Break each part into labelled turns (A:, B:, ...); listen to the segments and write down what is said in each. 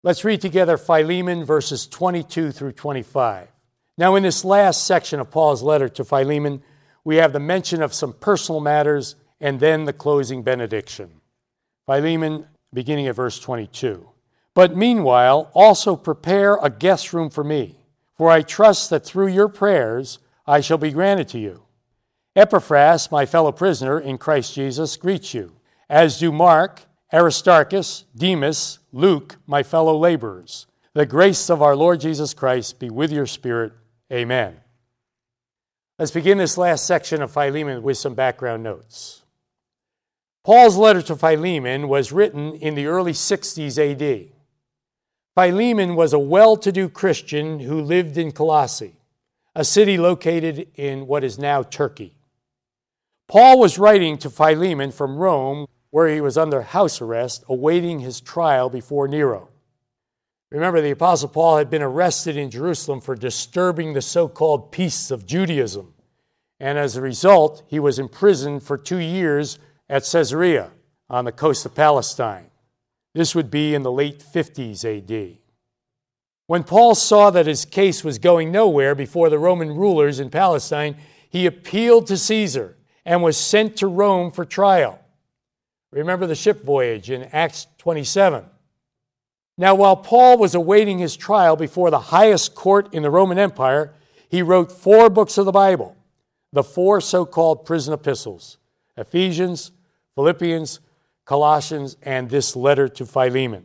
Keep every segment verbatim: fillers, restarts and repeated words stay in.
A: Let's read together Philemon verses twenty-two through twenty-five. Now, in this last section of Paul's letter to Philemon, we have the mention of some personal matters and then the closing benediction. Philemon, beginning at verse twenty-two. But meanwhile, also prepare a guest room for me, for I trust that through your prayers I shall be granted to you. Epaphras, my fellow prisoner in Christ Jesus, greets you, as do Mark, Aristarchus, Demas, Luke, my fellow laborers. The grace of our Lord Jesus Christ be with your spirit. Amen. Let's begin this last section of Philemon with some background notes. Paul's letter to Philemon was written in the early sixties A D. Philemon was a well-to-do Christian who lived in Colossae, a city located in what is now Turkey. Paul was writing to Philemon from Rome, where he was under house arrest, awaiting his trial before Nero. Remember, the Apostle Paul had been arrested in Jerusalem for disturbing the so-called peace of Judaism, and as a result, he was imprisoned for two years at Caesarea on the coast of Palestine. This would be in the late fifties A D. When Paul saw that his case was going nowhere before the Roman rulers in Palestine, he appealed to Caesar and was sent to Rome for trial. Remember the ship voyage in Acts twenty-seven. Now, while Paul was awaiting his trial before the highest court in the Roman Empire, he wrote four books of the Bible, the four so-called prison epistles: Ephesians, Philippians, Colossians, and this letter to Philemon.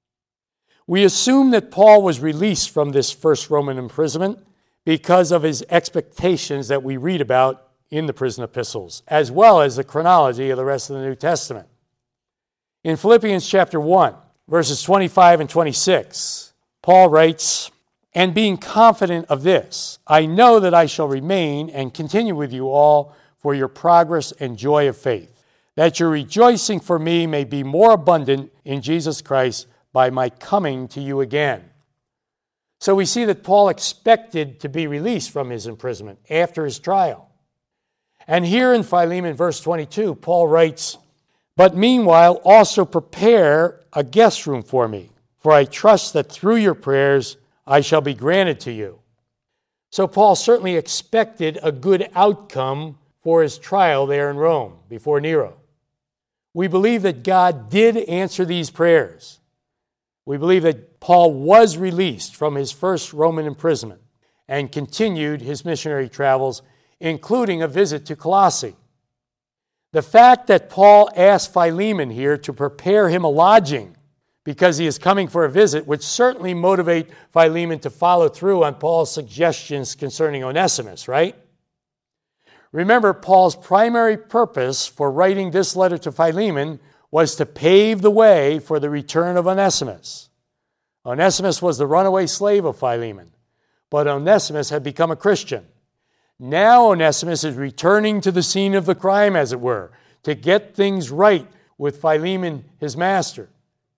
A: We assume that Paul was released from this first Roman imprisonment because of his expectations that we read about in the prison epistles, as well as the chronology of the rest of the New Testament. In Philippians chapter one, verses twenty-five and twenty-six, Paul writes, "And being confident of this, I know that I shall remain and continue with you all for your progress and joy of faith, that your rejoicing for me may be more abundant in Jesus Christ by my coming to you again." So we see that Paul expected to be released from his imprisonment after his trial. And here in Philemon, verse twenty-two, Paul writes, "But meanwhile also prepare a guest room for me, for I trust that through your prayers I shall be granted to you." So Paul certainly expected a good outcome for his trial there in Rome before Nero. We believe that God did answer these prayers. We believe that Paul was released from his first Roman imprisonment and continued his missionary travels, including a visit to Colossae. The fact that Paul asked Philemon here to prepare him a lodging because he is coming for a visit would certainly motivate Philemon to follow through on Paul's suggestions concerning Onesimus, right? Remember, Paul's primary purpose for writing this letter to Philemon was to pave the way for the return of Onesimus. Onesimus was the runaway slave of Philemon, but Onesimus had become a Christian. Now Onesimus is returning to the scene of the crime, as it were, to get things right with Philemon, his master.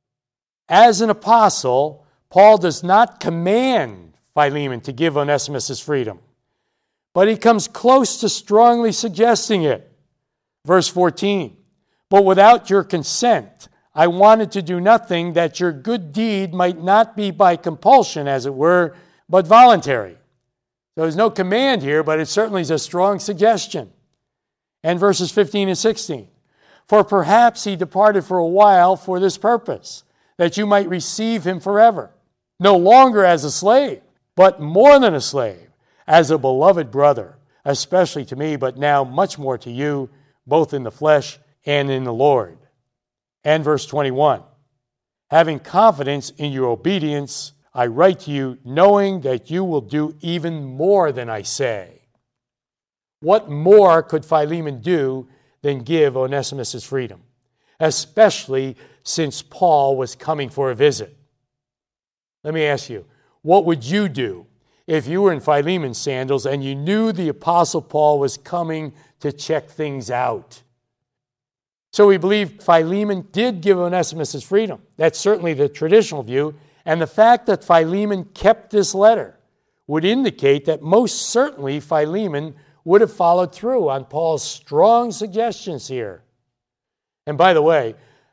A: As an apostle, Paul does not command Philemon to give Onesimus his freedom, but he comes close to strongly suggesting it. Verse fourteen, "But without your consent, I wanted to do nothing that your good deed might not be by compulsion, as it were, but voluntary." So there's no command here, but it certainly is a strong suggestion. And verses fifteen and sixteen. "For perhaps he departed for a while for this purpose, that you might receive him forever, no longer as a slave, but more than a slave, as a beloved brother, especially to me, but now much more to you, both in the flesh and in the Lord." And verse twenty-one. "Having confidence in your obedience, I write to you, knowing that you will do even more than I say." What more could Philemon do than give Onesimus his freedom, especially since Paul was coming for a visit? Let me ask you, what would you do if you were in Philemon's sandals and you knew the Apostle Paul was coming to check things out? So we believe Philemon did give Onesimus his freedom. That's certainly the traditional view. And the fact that Philemon kept this letter would indicate that most certainly Philemon would have followed through on Paul's strong suggestions here. And by the way,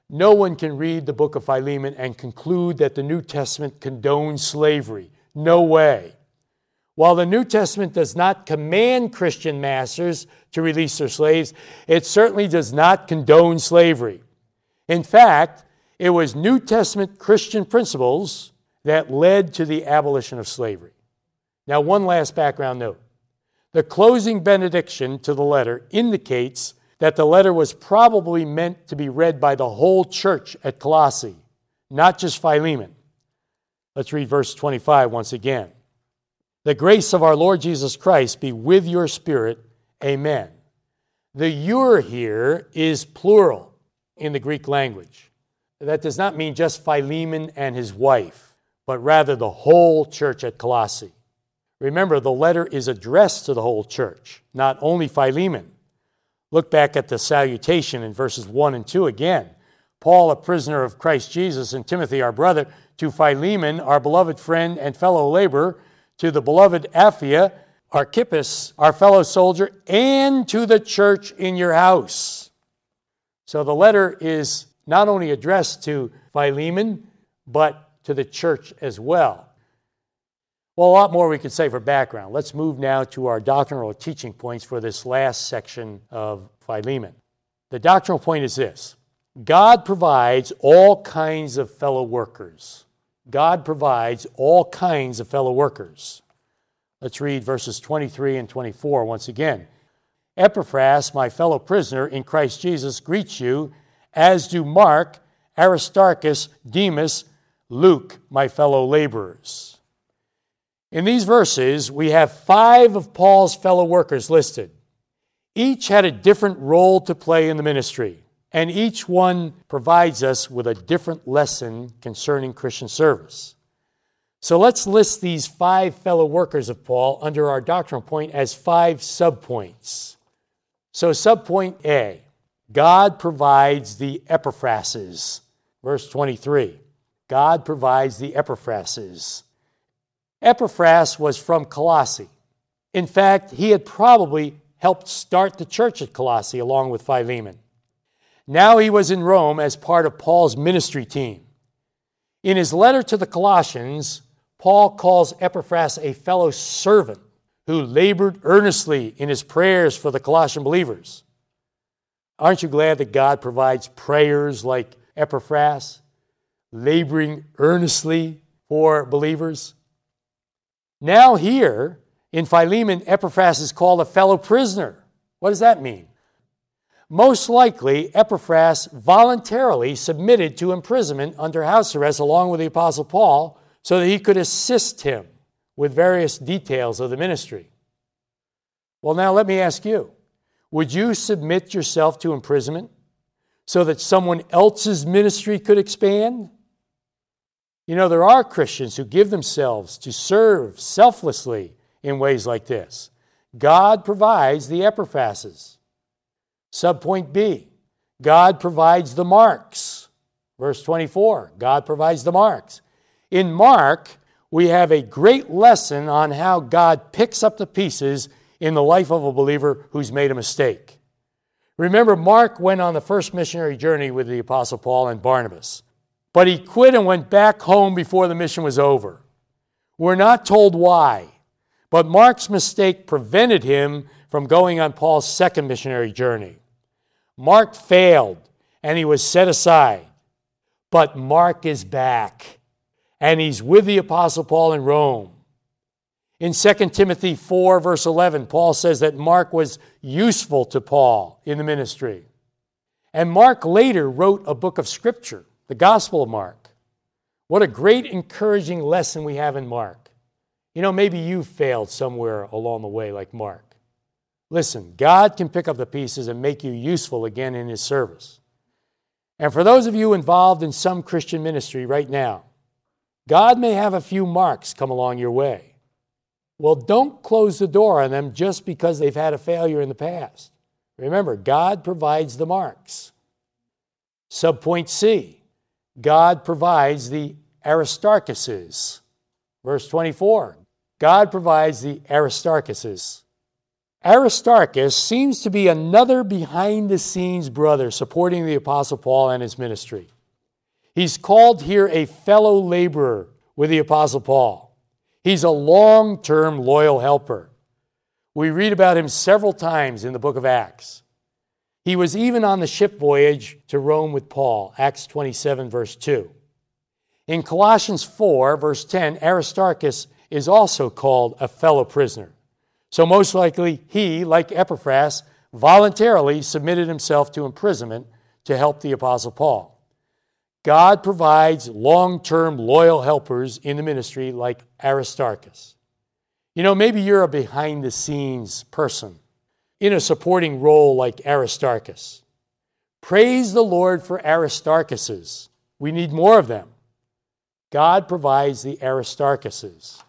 A: no one can read the book of Philemon and conclude that the New Testament condones slavery. No way. While the New Testament does not command Christian masters to release their slaves, it certainly does not condone slavery. In fact, it was New Testament Christian principles that led to the abolition of slavery. Now, one last background note. The closing benediction to the letter indicates that the letter was probably meant to be read by the whole church at Colossae, not just Philemon. Let's read verse twenty-five once again. The grace of our Lord Jesus Christ be with your spirit. Amen. The your here is plural in the Greek language. That does not mean just Philemon and his wife, but rather the whole church at Colossae. Remember, the letter is addressed to the whole church, not only Philemon. Look back at the salutation in verses one and two again. Paul, a prisoner of Christ Jesus, and Timothy, our brother, to Philemon, our beloved friend and fellow laborer, to the beloved Apphia, Archippus, our fellow soldier, and to the church in your house. So the letter is not only addressed to Philemon, but to the church as well. Well, a lot more we could say for background. Let's move now to our doctrinal teaching points for this last section of Philemon. The doctrinal point is this: God provides all kinds of fellow workers. God provides all kinds of fellow workers. Let's read verses twenty-three and twenty-four once again. Epaphras, my fellow prisoner in Christ Jesus, greets you, as do Mark, Aristarchus, Demas, Luke, my fellow laborers. In these verses, we have five of Paul's fellow workers listed. Each had a different role to play in the ministry, and each one provides us with a different lesson concerning Christian service. So let's list these five fellow workers of Paul under our doctrinal point as five subpoints. So subpoint A, God provides the Epaphrases. Verse twenty-three, God provides the Epaphrases. Epaphras was from Colossae. In fact, he had probably helped start the church at Colossae along with Philemon. Now he was in Rome as part of Paul's ministry team. In his letter to the Colossians, Paul calls Epaphras a fellow servant who labored earnestly in his prayers for the Colossian believers. Aren't you glad that God provides prayers like Epaphras, laboring earnestly for believers? Now here, in Philemon, Epaphras is called a fellow prisoner. What does that mean? Most likely, Epaphras voluntarily submitted to imprisonment under house arrest along with the Apostle Paul so that he could assist him with various details of the ministry. Well, now let me ask you, would you submit yourself to imprisonment so that someone else's ministry could expand? You know, there are Christians who give themselves to serve selflessly in ways like this. God provides the Epaphrases. Subpoint B, God provides the marks. Verse twenty-four, God provides the marks. In Mark, we have a great lesson on how God picks up the pieces in the life of a believer who's made a mistake. Remember, Mark went on the first missionary journey with the Apostle Paul and Barnabas. But he quit and went back home before the mission was over. We're not told why, but Mark's mistake prevented him from going on Paul's second missionary journey. Mark failed, and he was set aside. But Mark is back, and he's with the Apostle Paul in Rome. In Second Timothy four, verse eleven, Paul says that Mark was useful to Paul in the ministry. And Mark later wrote a book of Scripture, the Gospel of Mark. What a great encouraging lesson we have in Mark. You know, maybe you failed somewhere along the way like Mark. Listen, God can pick up the pieces and make you useful again in His service. And for those of you involved in some Christian ministry right now, God may have a few marks come along your way. Well, don't close the door on them just because they've had a failure in the past. Remember, God provides the marks. Subpoint C, God provides the Aristarchuses. Verse twenty-four, God provides the Aristarchuses. Aristarchus seems to be another behind-the-scenes brother supporting the Apostle Paul and his ministry. He's called here a fellow laborer with the Apostle Paul. He's a long-term loyal helper. We read about him several times in the book of Acts. He was even on the ship voyage to Rome with Paul, Acts twenty-seven, verse two. In Colossians four, verse ten, Aristarchus is also called a fellow prisoner. So most likely he, like Epaphras, voluntarily submitted himself to imprisonment to help the Apostle Paul. God provides long-term loyal helpers in the ministry like Aristarchus. You know, maybe you're a behind-the-scenes person in a supporting role like Aristarchus. Praise the Lord for Aristarchuses. We need more of them. God provides the Aristarchuses.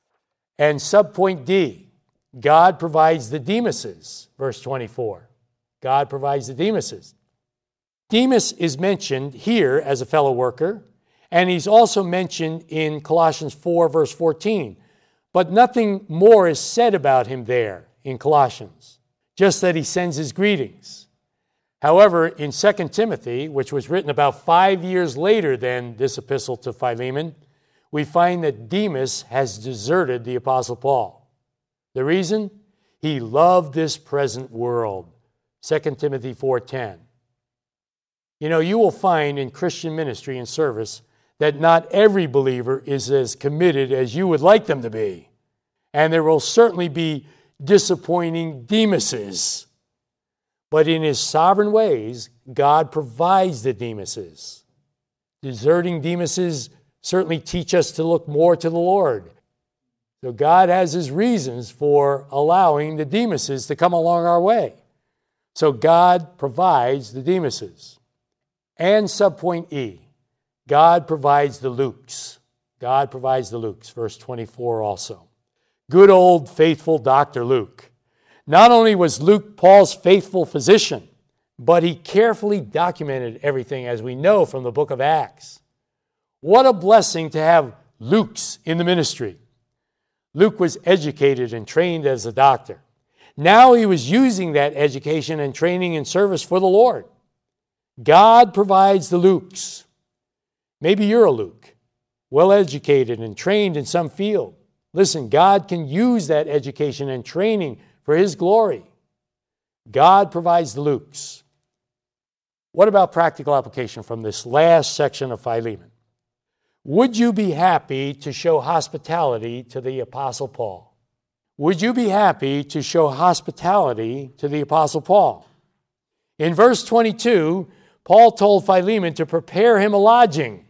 A: And subpoint D, God provides the Demases, verse twenty-four. God provides the Demases. Demas is mentioned here as a fellow worker, and he's also mentioned in Colossians four, verse fourteen. But nothing more is said about him there in Colossians, just that he sends his greetings. However, in Second Timothy, which was written about five years later than this epistle to Philemon, we find that Demas has deserted the Apostle Paul. The reason? He loved this present world. Second Timothy four ten. You know, you will find in Christian ministry and service that not every believer is as committed as you would like them to be. And there will certainly be disappointing Demases. But in his sovereign ways, God provides the Demases. Deserting Demases certainly teach us to look more to the Lord. So God has his reasons for allowing the Demases to come along our way. So God provides the Demases. And subpoint E, God provides the Lukes. God provides the Lukes, verse twenty-four also. Good old faithful Doctor Luke. Not only was Luke Paul's faithful physician, but he carefully documented everything, as we know from the book of Acts. What a blessing to have Lukes in the ministry. Luke was educated and trained as a doctor. Now he was using that education and training in service for the Lord. God provides the Lukes. Maybe you're a Luke, well educated and trained in some field. Listen, God can use that education and training for his glory. God provides the Lukes. What about practical application from this last section of Philemon? Would you be happy to show hospitality to the Apostle Paul? Would you be happy to show hospitality to the Apostle Paul? In verse twenty-two, Paul told Philemon to prepare him a lodging.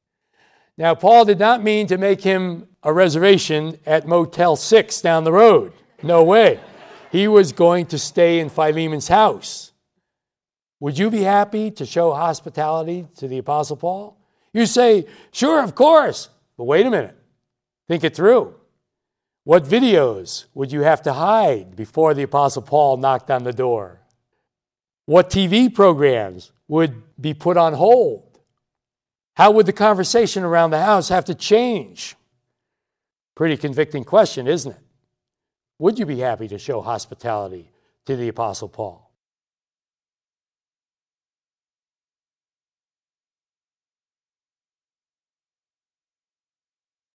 A: Now, Paul did not mean to make him a reservation at Motel six down the road. No way. He was going to stay in Philemon's house. Would you be happy to show hospitality to the Apostle Paul? You say, sure, of course. But wait a minute. Think it through. What videos would you have to hide before the Apostle Paul knocked on the door? What T V programs would be put on hold? How would the conversation around the house have to change? Pretty convicting question, isn't it? Would you be happy to show hospitality to the Apostle Paul?